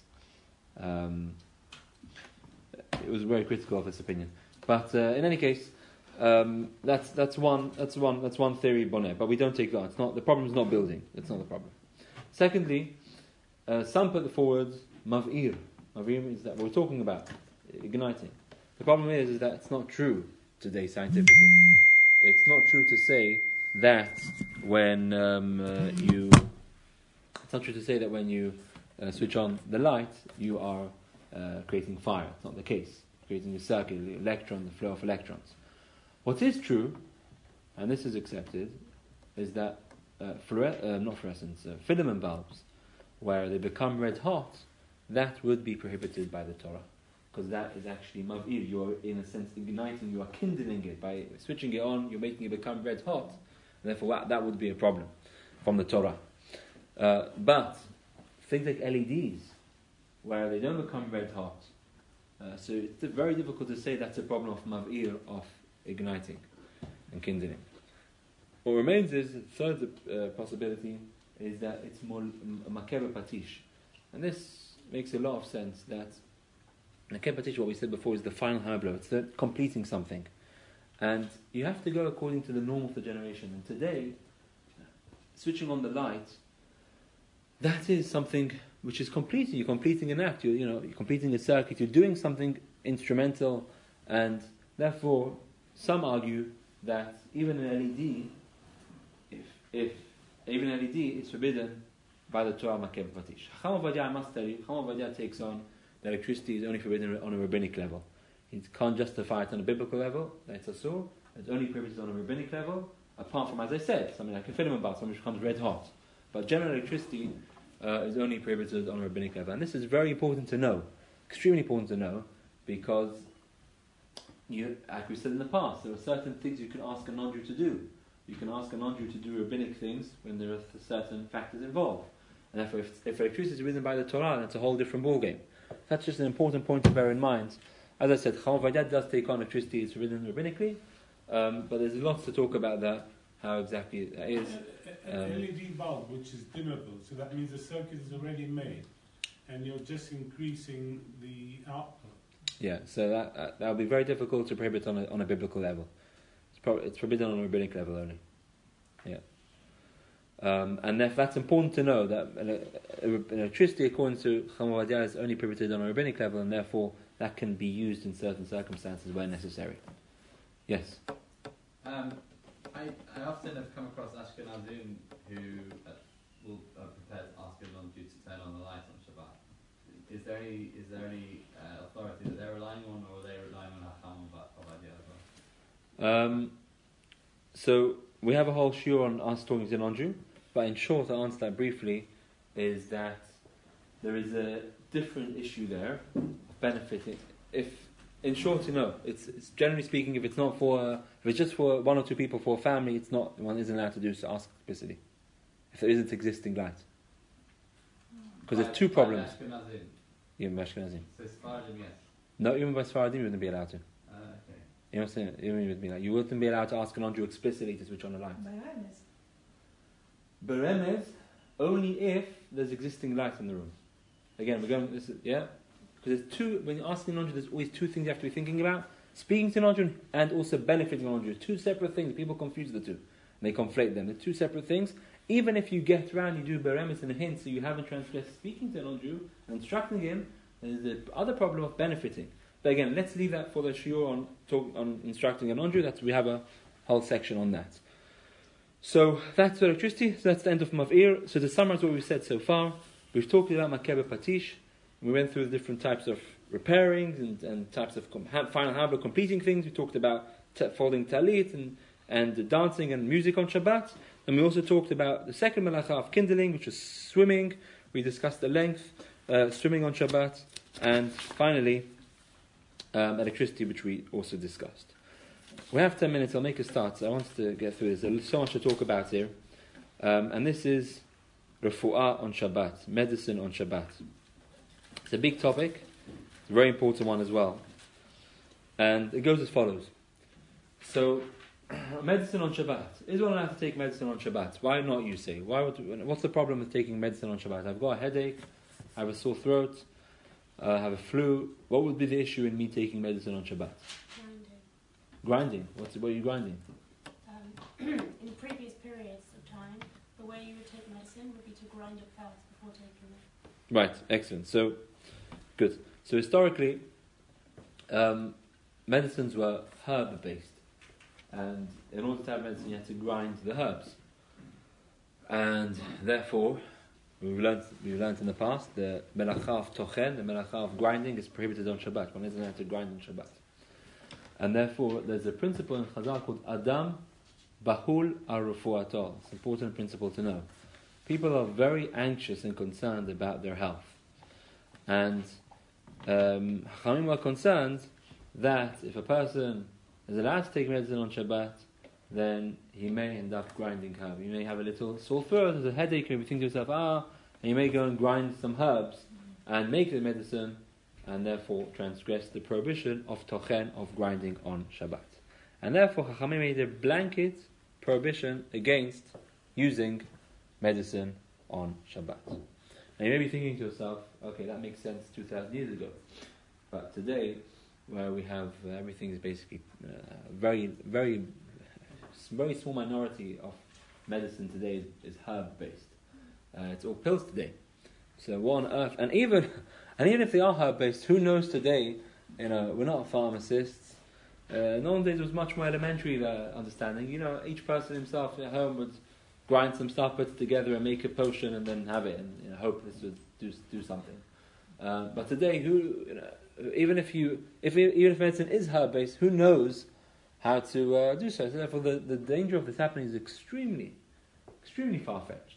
It was very critical of this opinion, but in any case, that's one theory, Bonnet. But we don't take that. It's not the problem. Is not building. That's not the problem. Secondly, some put forward mav'ir. Mav'ir means that we're talking about igniting. The problem is that it's not true today scientifically. It's not true to say that when it's not true to say that when you switch on the light, you are creating fire. It's not the case. Creating a circuit, the electron, the flow of electrons. What is true, and this is accepted, is that filament bulbs, where they become red hot, that would be prohibited by the Torah, because that is actually mav'ir. You are, in a sense, igniting. You are kindling it by switching it on. You're making it become red hot, and therefore that would be a problem from the Torah. But things like LEDs, where they don't become red hot, so it's very difficult to say that's a problem of mav'ir, of igniting and kindling. What remains is the third possibility is that it's more makeba patish, and this makes a lot of sense. That makeba patish, what we said before, is the final hammer blow. It's the completing something, and you have to go according to the norm of the generation. And today, switching on the light, that is something which is completing. You're completing an act. You're completing a circuit. You're doing something instrumental, and therefore, some argue that even an LED, if even LED is forbidden by the Torah makeba patish. Chacham Ovadia must tell you, Chacham Ovadia takes on that electricity is only forbidden on a rabbinic level. He can't justify it on a biblical level. That's asur. It's only prohibited on a rabbinic level, apart from, as I said, something like a filament bulb, something which becomes red hot. But general electricity is only prohibited on a rabbinic level, and this is very important to know, extremely important to know, because like we said in the past, there are certain things you can ask a non-Jew to do. You can ask a non-Jew to do rabbinic things when there are certain factors involved. And therefore, if electricity is written by the Torah, that's a whole different ballgame. That's just an important point to bear in mind. As I said, Chacham Ovadia does take on electricity, it's written rabbinically, but there's lots to talk about that, how exactly that is. An LED bulb, which is dimmable, so that means the circuit is already made, and you're just increasing the output. Yeah, so that would be very difficult to prohibit on a biblical level. It's forbidden on a rabbinic level only. Yeah. And that's important to know, that electricity, according to Chacham Ovadia, is only prohibited on a rabbinic level, and therefore that can be used in certain circumstances where necessary. Yes? I often have come across Ashkenazim who will prepare to ask a non-Jew to turn on the light on Shabbat. Is there any authority that they're relying on, or are they relying on Chacham Ovadia as well? So we have a whole shiur on us talking to a non-Jew, but in short, I'll answer that briefly, is that there is a different issue there, benefiting. In short, it's generally speaking, if it's just for one or two people, for a family, it's not, one isn't allowed to do so, ask explicitly. If there isn't existing light. Because there's two problems. Even by Ashkenazim. So Sephardim, yes. No, even by Sephardim you wouldn't be allowed to. Okay. You know what I'm saying? You wouldn't be allowed to ask a non-Jew explicitly to switch on the light. Beremes, only if there's existing light in the room. Again, because there's two, when you're asking a non-Jew, there's always two things you have to be thinking about. Speaking to a non-Jew and also benefiting a non-Jew. Two separate things. People confuse the two. And they conflate them. They're two separate things. Even if you get around, you do beremes and a hint, so you haven't transgressed speaking to a non-Jew and instructing him, there's the other problem of benefiting. But again, let's leave that for the shiur on instructing a non-Jew. We have a whole section on that. So that's electricity. So that's the end of mav'ir. So to summarize what we've said so far, we've talked about makeba patish. We went through the different types of repairing and types of final hammer completing things. We talked about folding talit and dancing and music on Shabbat. And we also talked about the second malacha of kindling, which was swimming. We discussed the length, swimming on Shabbat. And finally, electricity, which we also discussed. We have 10 minutes. I'll make a start. So I wanted to get through this. There's so much to talk about here. And this is refuah on Shabbat, medicine on Shabbat. It's a big topic, it's a very important one as well. And it goes as follows. So, medicine on Shabbat. Is one allowed to take medicine on Shabbat? Why not, you say? What's the problem with taking medicine on Shabbat? I've got a headache, I have a sore throat, I have a flu. What would be the issue in me taking medicine on Shabbat? Grinding. What are you grinding? In previous periods of time, the way you would take medicine would be to grind it first before taking it. Right, excellent. So, good. So historically, medicines were herb-based. And in order to have medicine, you had to grind the herbs. And therefore, we've learned in the past, the melacha of tochen, the melacha of grinding, is prohibited on Shabbat. One doesn't have to grind on Shabbat. And therefore, there's a principle in Chazal called Adam Bahul Ar-Rufuato. It's an important principle to know. People are very anxious and concerned about their health. And Chachamim were concerned that if a person is allowed to take medicine on Shabbat, then he may end up grinding herb. He may have a little sore throat, there's a headache, maybe think to himself, and you may go and grind some herbs and make the medicine, and therefore transgress the prohibition of tochen, of grinding on Shabbat. And therefore, Chachamim made a blanket prohibition against using medicine on Shabbat. Now you may be thinking to yourself, okay, that makes sense 2,000 years ago. But today, where we have everything is basically very small minority of medicine today is herb-based. It's all pills today. So what on earth? And even if they are herb-based, who knows today? We're not pharmacists. Nowadays it was much more elementary understanding. Each person himself at home would grind some stuff, put it together, and make a potion, and then have it, and hope this would do something. But today, even if medicine is herb-based, who knows how to do so? So therefore, the danger of this happening is extremely, extremely far-fetched.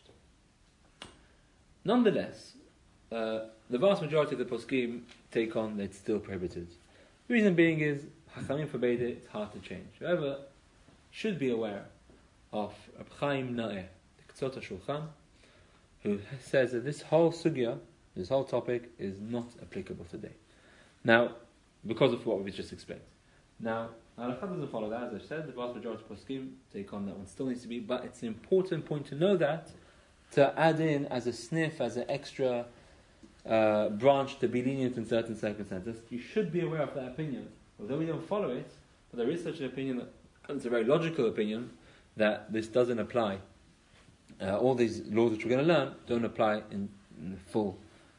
Nonetheless, the vast majority of the poskim take on that it's still prohibited. The reason being is Chachamim forbade it; it's hard to change. However, should be aware of Reb Chaim Naeh, the Ketzot HaShulchan, who says that this whole sugya, this whole topic, is not applicable today. Now, because of what we've just explained. Now, Halakha doesn't follow that, as I said. The vast majority of poskim take on that one. Still needs to be, but it's an important point to know that, to add in as a sniff, as an extra branch to be lenient in certain circumstances. You should be aware of that opinion. Although we don't follow it, but there is such an opinion, and it's a very logical opinion, that this doesn't apply. All these laws which we're going to learn don't apply in full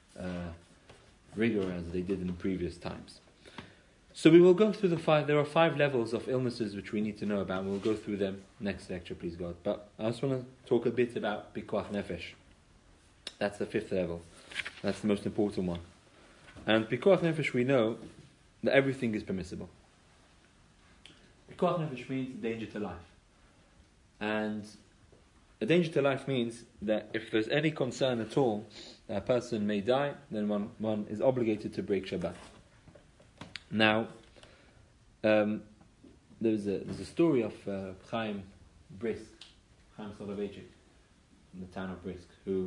rigor as they did in previous times. So we will go through there are 5 levels of illnesses which we need to know about. We'll go through them next lecture, please God. But I just want to talk a bit about Pikuach Nefesh. That's the 5th level. That's the most important one. And Pikuach Nefesh, we know that everything is permissible. Pikuach Nefesh means danger to life. And a danger to life means that if there's any concern at all that a person may die, then one is obligated to break Shabbat. Now, there's a story of Chaim Brisk, Chaim Soloveitchik, in the town of Brisk, who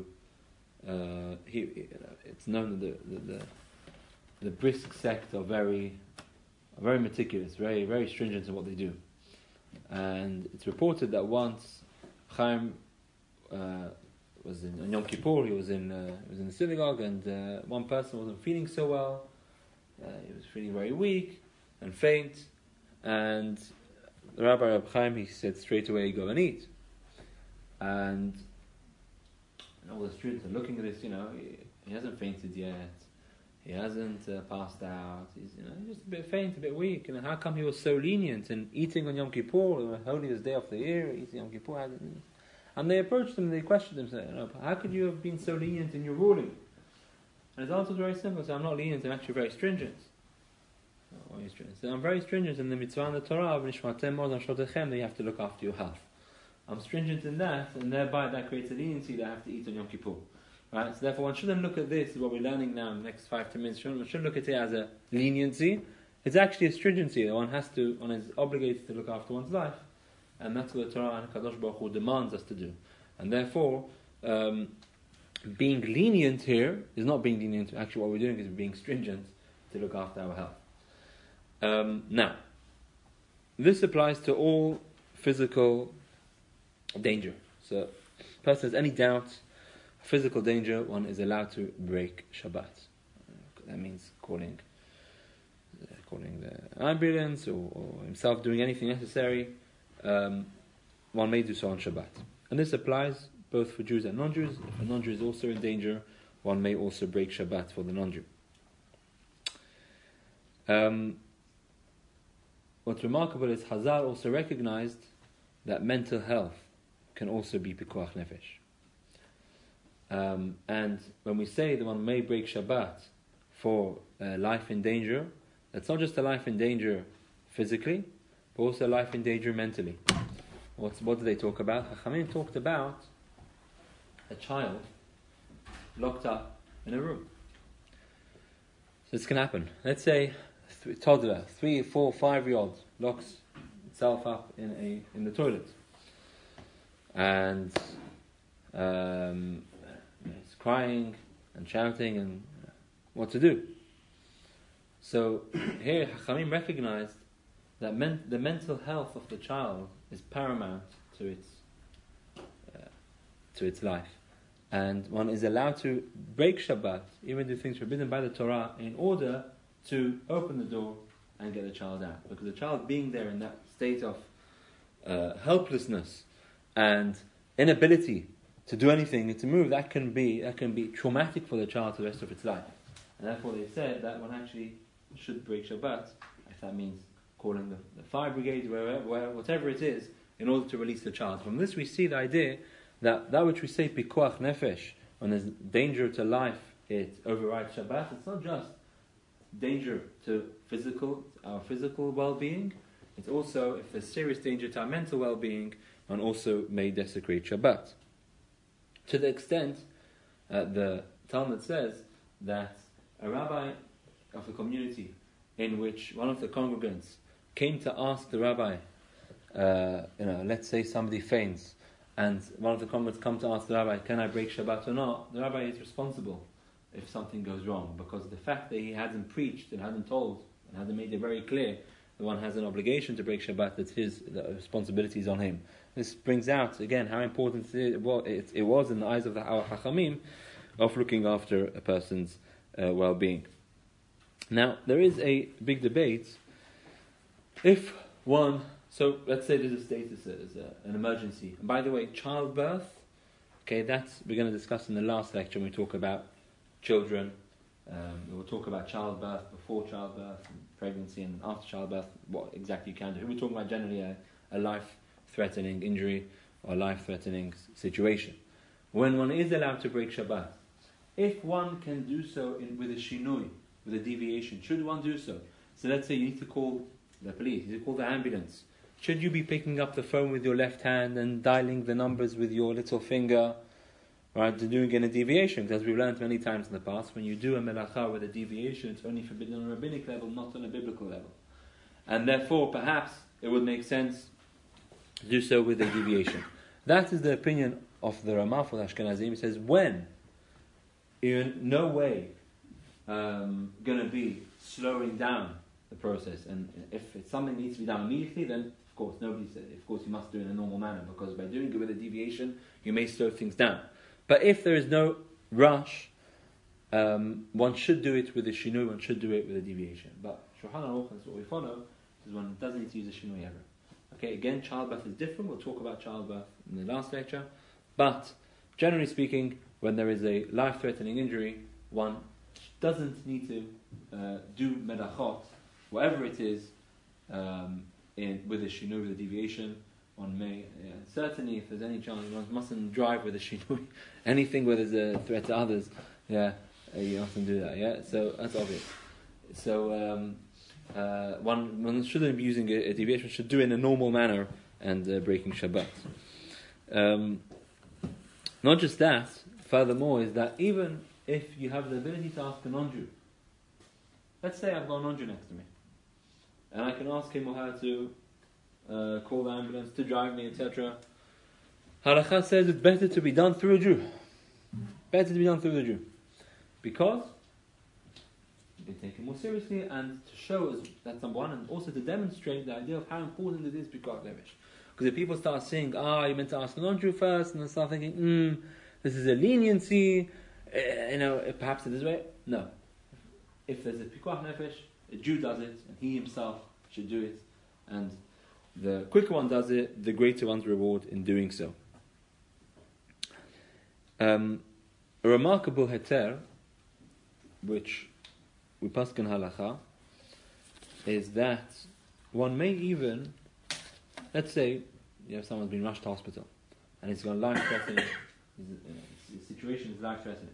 it's known that the Brisk sect are very meticulous, very very stringent in what they do, and it's reported that once Chaim was on Yom Kippur, he was in the synagogue, and one person wasn't feeling so well. He was feeling very weak and faint, and the Rabbi Reb Chaim, he said straight away, go and eat. And all the students are looking at this, he hasn't fainted yet, he hasn't passed out, he's just a bit faint, a bit weak. And how come he was so lenient in eating on Yom Kippur, the holiest day of the year, eating Yom Kippur? And they approached him and they questioned him, saying, how could you have been so lenient in your ruling? And his answer was very simple. So I'm not lenient, I'm actually very stringent. So I'm very stringent in the mitzvah and the Torah, that you have to look after your health. I'm stringent in that, and thereby that creates a leniency that I have to eat on Yom Kippur. Right? So therefore one shouldn't look at this, what we're learning now in the next 5-10 minutes, one shouldn't look at it as a leniency. It's actually a stringency that one is obligated to look after one's life. And that's what the Torah and Kadosh Baruch Hu demands us to do. And therefore, being lenient here is not being lenient. Actually, what we're doing is being stringent to look after our health. Now, this applies to all physical danger. So, if a person has any doubt, physical danger, one is allowed to break Shabbat. That means calling the ambulance or himself doing anything necessary. One may do so on Shabbat. And this applies both for Jews and non-Jews. If a non-Jew is also in danger, one may also break Shabbat for the non-Jew. What's remarkable is Hazal also recognized that mental health can also be pikuach nefesh. And when we say that one may break Shabbat for life in danger, that's not just a life in danger physically, but also a life in danger mentally. What do they talk about? Chachamim talked about a child locked up in a room. So this can happen. Let's say a toddler, 3, 4, 5-year-old locks itself up in the toilet, and it's crying and shouting and what to do. So here Chachamim recognized that the mental health of the child is paramount to its life, and one is allowed to break Shabbat, even do things forbidden by the Torah, in order to open the door and get the child out, because the child being there in that state of helplessness and inability to do anything, to move, that can be traumatic for the child for the rest of its life. And therefore they said that one actually should break Shabbat, if that means calling the fire brigade, whatever it is, in order to release the child. From this we see the idea that which we say pikuach nefesh, when there's danger to life, it overrides Shabbat. It's not just danger to our physical well-being, it's also, if there's serious danger to our mental well-being, one also may desecrate Shabbat. To the extent, the Talmud says that a rabbi of a community in which one of the congregants came to ask the rabbi, let's say somebody faints, and one of the congregants come to ask the rabbi, can I break Shabbat or not? The rabbi is responsible if something goes wrong, because the fact that he hadn't preached and hadn't told and hadn't made it very clear that one has an obligation to break Shabbat, that the responsibility is on him. This brings out again how important it was in the eyes of our Chachamim of looking after a person's well-being. Now, there is a big debate if one, so let's say there's a status as an emergency. And by the way, childbirth, okay, that's we're going to discuss in the last lecture when we talk about children. We'll talk about childbirth, before childbirth, and pregnancy, and after childbirth, what exactly you can do. We're talking about generally a life-threatening injury or a life-threatening situation. When one is allowed to break Shabbat, if one can do so with a shinui, with a deviation, should one do so? So let's say you need to call the police, you need to call the ambulance. Should you be picking up the phone with your left hand and dialing the numbers with your little finger, right, to doing a deviation? Because we've learned many times in the past, when you do a melacha with a deviation, it's only forbidden on a rabbinic level, not on a biblical level. And therefore, perhaps, it would make sense to do so with a deviation. That is the opinion of the Ramah for the Ashkenazim. He says, when you're in no way going to be slowing down the process, and if it's something that needs to be done immediately, then of course nobody said, of course you must do it in a normal manner, because by doing it with a deviation you may slow things down. But if there is no rush, one should do it with a shinui, one should do it with a deviation. But Shulchan Aruch, that's what we follow, is one doesn't need to use a shinui ever. Okay, again, childbirth is different, we'll talk about childbirth in the last lecture, but generally speaking, when there is a life-threatening injury, one doesn't need to do medachot, whatever it is, with a shinui, with a deviation. One may, certainly if there's any chance, one mustn't drive with a shinui. Anything where there's a threat to others, you mustn't do that, so that's obvious. So one shouldn't be using a deviation, should do it in a normal manner and breaking Shabbat. Not just that, furthermore, is that even if you have the ability to ask a non-Jew, let's say I've got a non-Jew next to me, and I can ask him or her to call the ambulance, to drive me, etc. Halakha says it's better to be done through a Jew. better to be done through the Jew. Because they take it more seriously, and to show us that's number one, and also to demonstrate the idea of how important it is Pikuach Nefesh. Because if people start saying, you meant to ask the non-Jew first, and they start thinking, this is a leniency, perhaps it is way. No. If there's a Pikuach Nefesh, a Jew does it, and he himself should do it, and the quicker one does it, the greater one's reward in doing so. A remarkable heter, which we paskin halacha, is that one may even, let's say, someone's been rushed to hospital, and he's got life-threatening, his situation is life-threatening.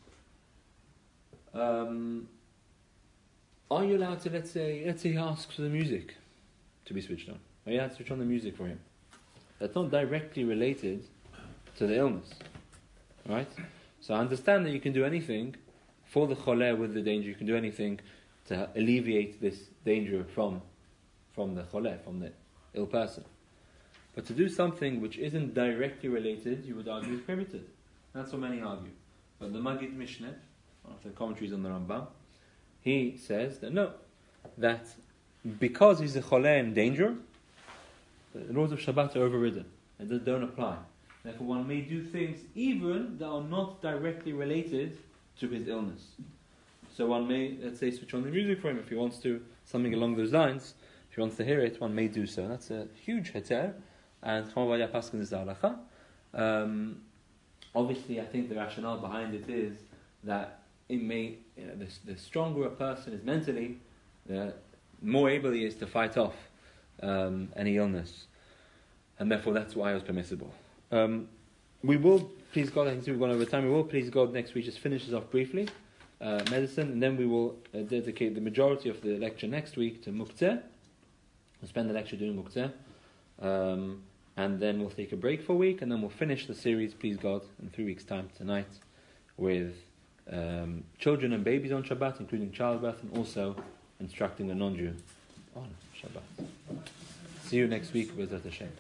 Are you allowed to, let's say he asks for the music to be switched on? Are you allowed to switch on the music for him? That's not directly related to the illness, right? So I understand that you can do anything for the choleh with the danger. You can do anything to alleviate this danger from the choleh, from the ill person. But to do something which isn't directly related, you would argue is prohibited. That's what many argue. But the Magid Mishneh, one of the commentaries on the Rambam, he says that no, that because he's a choleh in danger, the laws of Shabbat are overridden and they don't apply. Therefore, one may do things even that are not directly related to his illness. So one may, let's say, switch on the music for him if he wants to, something along those lines. If he wants to hear it, one may do so. That's a huge heter, and Chacham Ovadia Paskin is the halacha. Obviously, I think the rationale behind it is that it may, the stronger a person is mentally, the more able he is to fight off any illness, and therefore that's why it was permissible. We will, please God, I think we've gone over time, we will, please God, next week just finish this off briefly, medicine, and then we will dedicate the majority of the lecture next week to Muqteh. We'll spend the lecture doing Muqteh, and then we'll take a break for a week, and then we'll finish the series, please God, in 3 weeks' time tonight, with children and babies on Shabbat, including childbirth, and also instructing a non-Jew on Shabbat. See you next week with Zat Hashem.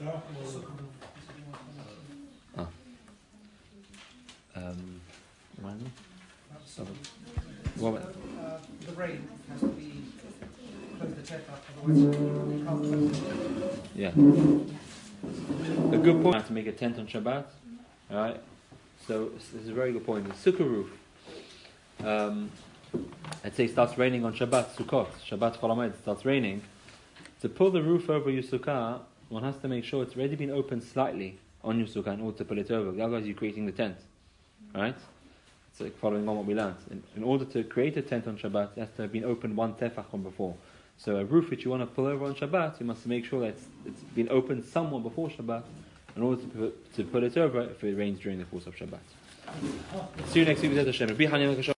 Remind me? The rain has to be close the tent up, otherwise you can't close it. Yeah. A good point to make a tent on Shabbat. Alright? So this is a very good point. The sukkah roof. Let's say it starts raining on Shabbat, Sukkot, Shabbat Chol Hamoed, it starts raining. To pull the roof over your sukkah, one has to make sure it's already been opened slightly on your sukkah in order to pull it over. Otherwise you're creating the tent. Right? It's like following on what we learned. In order to create a tent on Shabbat, it has to have been opened one tefach from before. So a roof which you want to pull over on Shabbat, you must make sure that it's been opened somewhat before Shabbat in order to pull it over if it rains during the course of Shabbat. See you next week with Hashem.